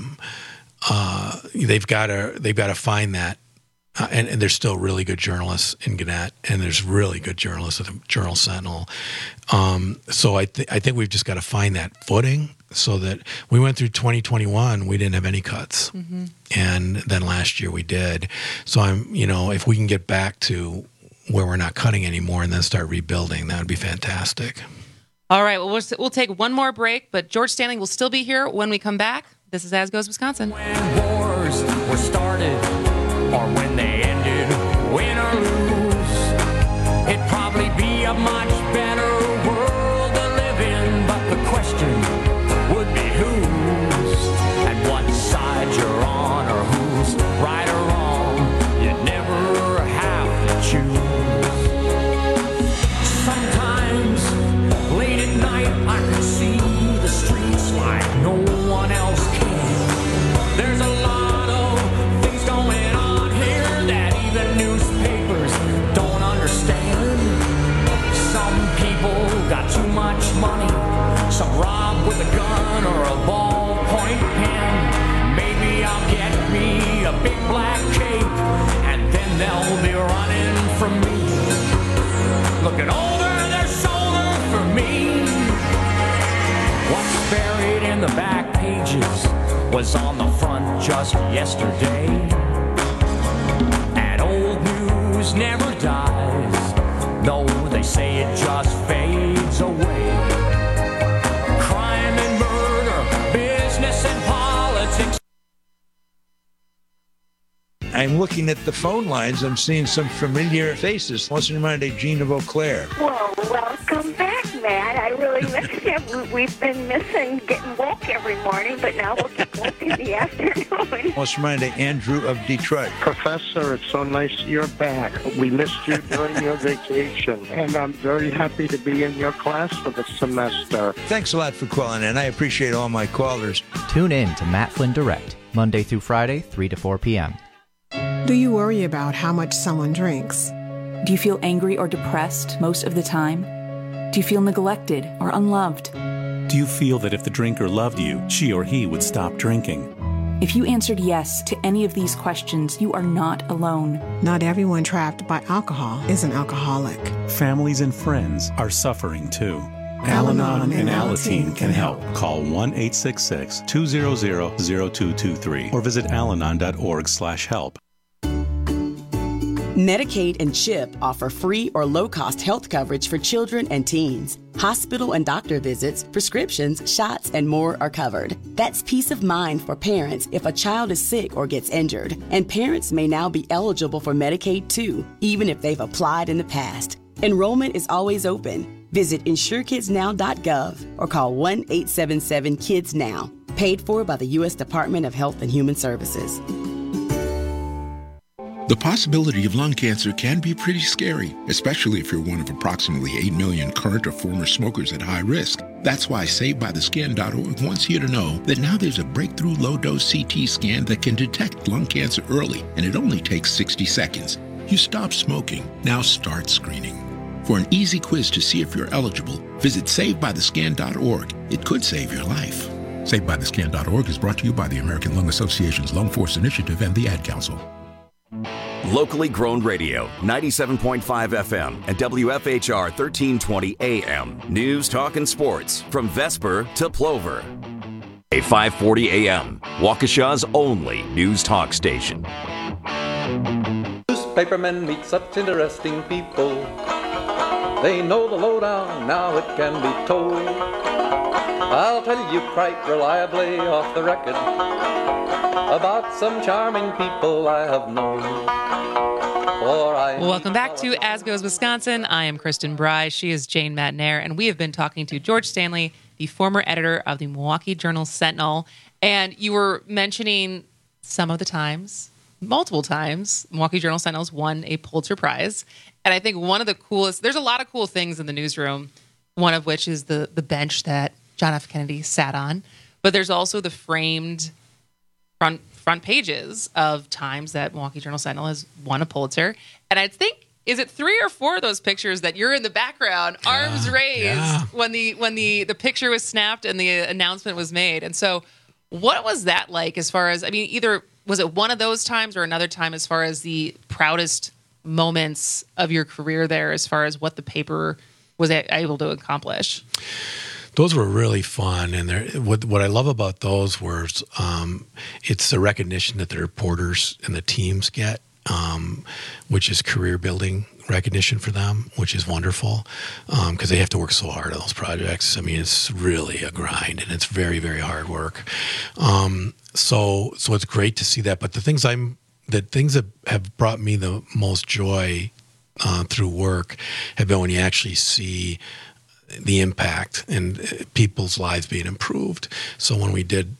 got to find that. And there's still really good journalists in Gannett, and there's really good journalists at the Journal Sentinel. So I think we've just got to find that footing, so that we went through 2021, we didn't have any cuts. Mm-hmm. And then last year we did. So if we can get back to where we're not cutting anymore and then start rebuilding, that would be fantastic. All right, well, we'll take one more break, but George Stanley will still be here when we come back. This is As Goes Wisconsin. When wars were started, or when they ended, win or lose, it'd probably be a much better world to live in, but the question would be whose, and what side you're on, or who's right or wrong. You never have to choose. Sometimes, late at night, I can see the streets like no one else can. There's a lot of things going on here that even newspapers don't understand. Some people got too much money, some rob with a gun or a ballpoint pen. Maybe I'll get me a big black cape, and then they'll be running from me, looking over their shoulder for me. What's buried in the back pages was on the front just yesterday. And old news never dies, though they say it just fades away. Crime and murder, business and politics. I'm looking at the phone lines. I'm seeing some familiar faces. What's in mind, Gene of Eau Claire? Well, welcome back, Matt. I really miss you. We've been missing getting woke every morning, but now we'll get woke in the afternoon. What's in mind, Andrew of Detroit? Professor, it's so nice you're back. We missed you during your vacation, and I'm very happy to be in your class for the semester. Thanks a lot for calling in. I appreciate all my callers. Tune in to Matt Flynn Direct, Monday through Friday, 3 to 4 p.m. Do you worry about how much someone drinks? Do you feel angry or depressed most of the time? Do you feel neglected or unloved? Do you feel that if the drinker loved you, she or he would stop drinking? If you answered yes to any of these questions, you are not alone. Not everyone trapped by alcohol is an alcoholic. Families and friends are suffering too. Al-Anon and Alateen can help. Call 1-866-200-0223 or visit alanon.org/help. Medicaid and CHIP offer free or low-cost health coverage for children and teens. Hospital and doctor visits, prescriptions, shots, and more are covered. That's peace of mind for parents if a child is sick or gets injured. And parents may now be eligible for Medicaid too, even if they've applied in the past. Enrollment is always open. Visit InsureKidsNow.gov or call 1-877-KIDS-NOW. Paid for by the U.S. Department of Health and Human Services. The possibility of lung cancer can be pretty scary, especially if you're one of approximately 8 million current or former smokers at high risk. That's why SaveByTheScan.org wants you to know that now there's a breakthrough low-dose CT scan that can detect lung cancer early, and it only takes 60 seconds. You stop smoking, now start screening. For an easy quiz to see if you're eligible, visit SaveByTheScan.org. It could save your life. SaveByTheScan.org is brought to you by the American Lung Association's Lung Force Initiative and the Ad Council. Locally grown radio, 97.5 FM and WFHR 1320 AM. News, talk, and sports from Vesper to Plover. A 540 AM, Waukesha's only news talk station. Newspapermen meet such interesting people. They know the lowdown, now it can be told. I'll tell you quite reliably off the record about some charming people I have known. Welcome back to As Goes Wisconsin. I am Kristen Bry. She is Jane Matnair, and we have been talking to George Stanley, the former editor of the Milwaukee Journal-Sentinel. And you were mentioning some of the times, multiple times, Milwaukee Journal-Sentinel's won a Pulitzer Prize. And I think one of the coolest, there's a lot of cool things in the newsroom, one of which is the bench that John F. Kennedy sat on. But there's also the framed front pages of times that Milwaukee Journal-Sentinel has won a Pulitzer. And I think, is it 3 or 4 of those pictures that you're in the background, arms raised, when the picture was snapped and the announcement was made. And so what was that like as far as, I mean, either was it one of those times or another time as far as the proudest moments of your career there as far as what the paper was able to accomplish? Those were really fun, and what I love about those was it's the recognition that the reporters and the teams get, which is career building recognition for them, which is wonderful because they have to work so hard on those projects. I mean, it's really a grind, and it's very, very hard work. So it's great to see that. But the things that have brought me the most joy through work have been when you actually see the impact and people's lives being improved. So when we did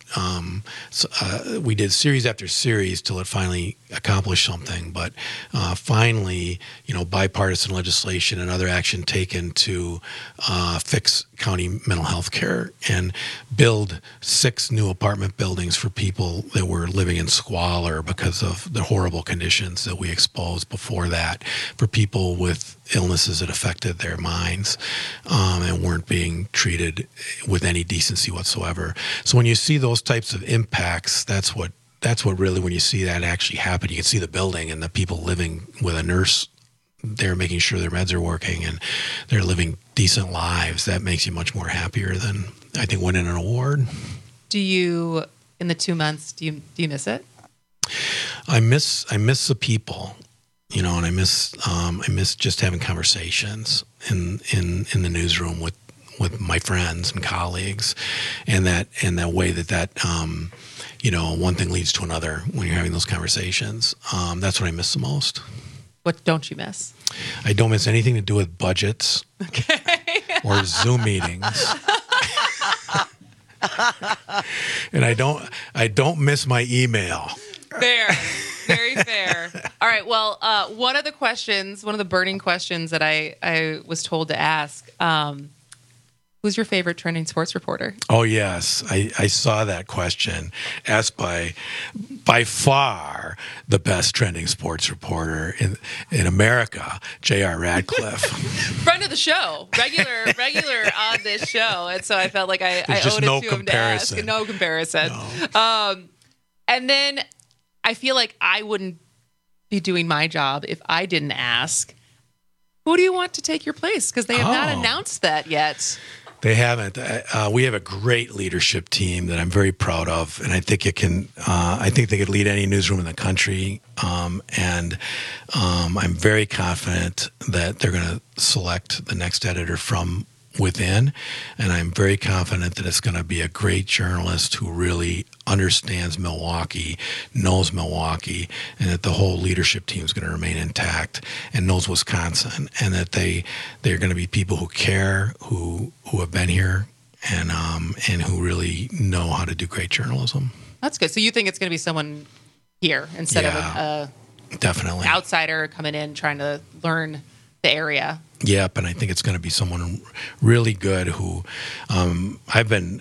series after series till it finally accomplished something, but finally, bipartisan legislation and other action taken to fix county mental health care and build 6 new apartment buildings for people that were living in squalor because of the horrible conditions that we exposed before that, for people with illnesses that affected their minds and weren't being treated with any decency whatsoever. So when you see those types of impacts, that's what really, when you see that actually happen, you can see the building and the people living with a nurse there making sure their meds are working and they're living decent lives. That makes you much more happier than, I think, winning an award. Do you, in the 2 months, do you miss it? I miss the people. And I miss just having conversations in the newsroom with my friends and colleagues, and that way that one thing leads to another when you're having those conversations. That's what I miss the most. What don't you miss? I don't miss anything to do with budgets or Zoom meetings. And I don't miss my email. Fair. Very fair. All right. Well, one of the burning questions that I was told to ask, who's your favorite trending sports reporter? Oh, yes. I saw that question asked by far the best trending sports reporter in America, J.R. Radcliffe. Friend of the show, regular on this show. And so I felt like I owed it to him to ask. No comparison. No. And then I feel like I wouldn't be doing my job if I didn't ask, who do you want to take your place? Because they have not announced that yet. They haven't. We have a great leadership team that I'm very proud of, and I think it can. I think they could lead any newsroom in the country, and I'm very confident that they're going to select the next editor from within, and I'm very confident that it's going to be a great journalist who really understands Milwaukee, knows Milwaukee, and that the whole leadership team is going to remain intact and knows Wisconsin, and that they're going to be people who care, who have been here, and who really know how to do great journalism. That's good. So you think it's going to be someone here instead of a definitely outsider coming in trying to learn the area? Yep, and I think it's going to be someone really good who I've been,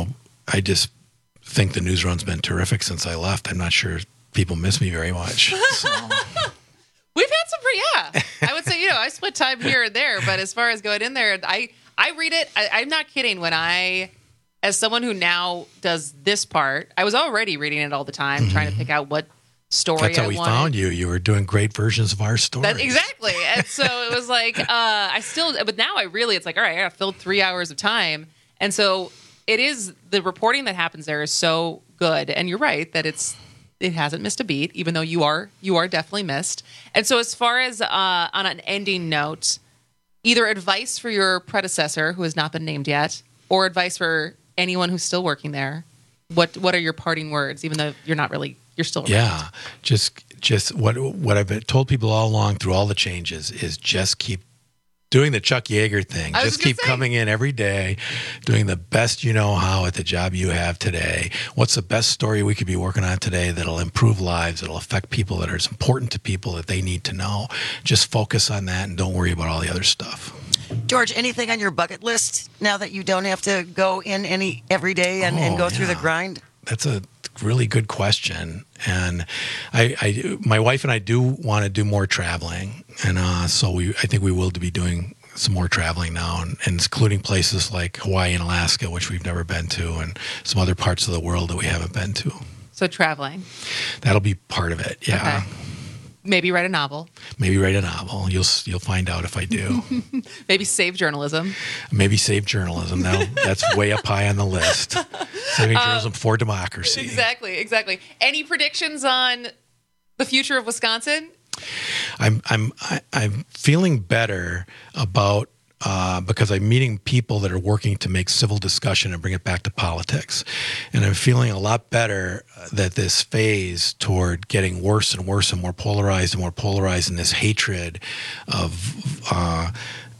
I just think the news run's been terrific since I left. I'm not sure people miss me very much. So. We've had some I would say, I split time here and there, but as far as going in there, I read it. I'm not kidding. When as someone who now does this part, I was already reading it all the time, trying to pick out what story That's how we found you. You were doing great versions of our story. Exactly. And so it was like, but now it's like, all right, I got to fill 3 hours of time. And so the reporting that happens there is so good. And you're right that it hasn't missed a beat, even though you are definitely missed. And so as far as on an ending note, either advice for your predecessor who has not been named yet, or advice for anyone who's still working there, what are your parting words, even though you're not really, you're still around? Yeah, just what I've told people all along through all the changes is just keep doing the Chuck Yeager thing. Just keep coming in every day, doing the best you know how at the job you have today. What's the best story we could be working on today that'll improve lives, that'll affect people, that are important to people that they need to know? Just focus on that and don't worry about all the other stuff. George, anything on your bucket list now that you don't have to go in every day and go through the grind? That's a really good question. And my wife and I do want to do more traveling. And so I think we will be doing some more traveling now, and including places like Hawaii and Alaska, which we've never been to, and some other parts of the world that we haven't been to. So traveling. That'll be part of it, yeah. Okay. Maybe write a novel. You'll find out if I do. Maybe save journalism. That's way up high on the list. Saving journalism for democracy. Exactly. Any predictions on the future of Wisconsin? I'm feeling better about because I'm meeting people that are working to make civil discussion and bring it back to politics. And I'm feeling a lot better that this phase toward getting worse and worse and more polarized and this hatred of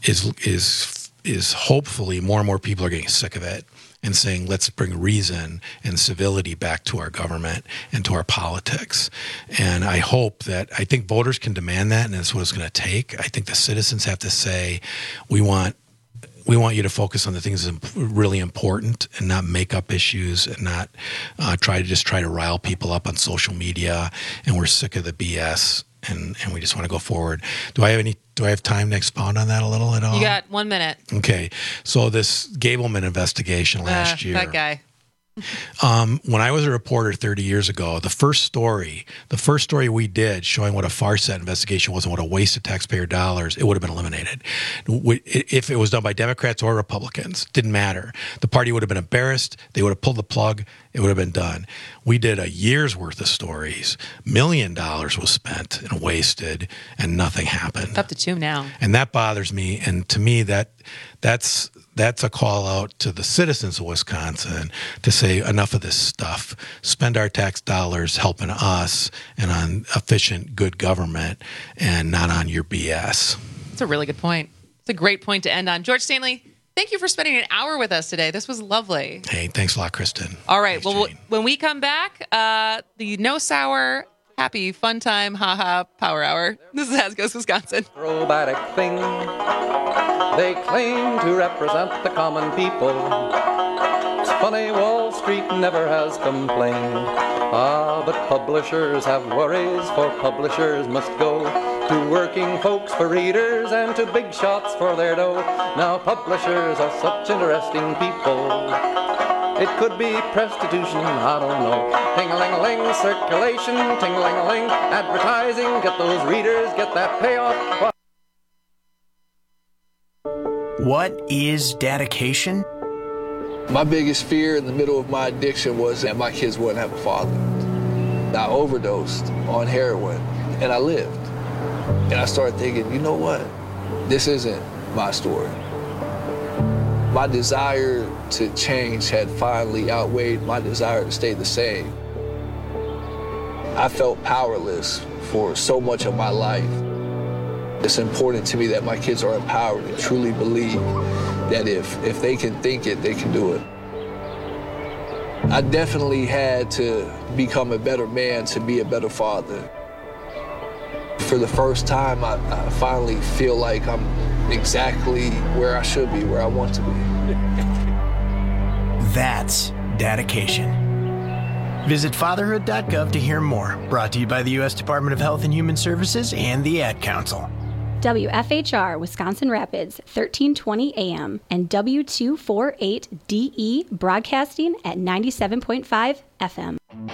is hopefully more and more people are getting sick of it and saying, let's bring reason and civility back to our government and to our politics. And I think voters can demand that, and that's what it's going to take. I think the citizens have to say, we want you to focus on the things that are really important and not make up issues and not try to rile people up on social media. And we're sick of the BS. And we just want to go forward. Do I have time to expound on that a little at all? You got 1 minute. Okay. So this Gableman investigation last year. That guy. When I was a reporter 30 years ago, the first story we did showing what a farce that investigation was and what a waste of taxpayer dollars, it would have been eliminated. If it was done by Democrats or Republicans, didn't matter. The party would have been embarrassed. They would have pulled the plug, it would have been done. We did a year's worth of stories. $1 million was spent and wasted, and nothing happened. Up to 2 now. And that bothers me. And to me, that's a call out to the citizens of Wisconsin to say enough of this stuff. Spend our tax dollars helping us and on efficient, good government, and not on your BS. That's a really good point. It's a great point to end on. George Stanley, thank you for spending an hour with us today. This was lovely. Hey, thanks a lot, Kristen. All right. Well, when we come back, the No Sour, Happy, Fun Time, haha, Power Hour. This is As Goes Wisconsin. Acrobatic thing. They claim to represent the common people. It's funny, Wall Street never has complained. But publishers have worries, for publishers must go to working folks for readers and to big shots for their dough. Now publishers are such interesting people. It could be prostitution, I don't know. Ting-a-ling-a-ling, circulation, ting-a-ling-a-ling, advertising, get those readers, get that payoff. What is dedication? My biggest fear in the middle of my addiction was that my kids wouldn't have a father. I overdosed on heroin, and I lived. And I started thinking, you know what? This isn't my story. My desire to change had finally outweighed my desire to stay the same. I felt powerless for so much of my life. It's important to me that my kids are empowered and truly believe that if they can think it, they can do it. I definitely had to become a better man to be a better father. For the first time, I finally feel like I'm exactly where I should be, where I want to be. That's dedication. Visit fatherhood.gov to hear more. Brought to you by the U.S. Department of Health and Human Services and the Ad Council. WFHR Wisconsin Rapids, 1320 AM, and W248DE broadcasting at 97.5 FM.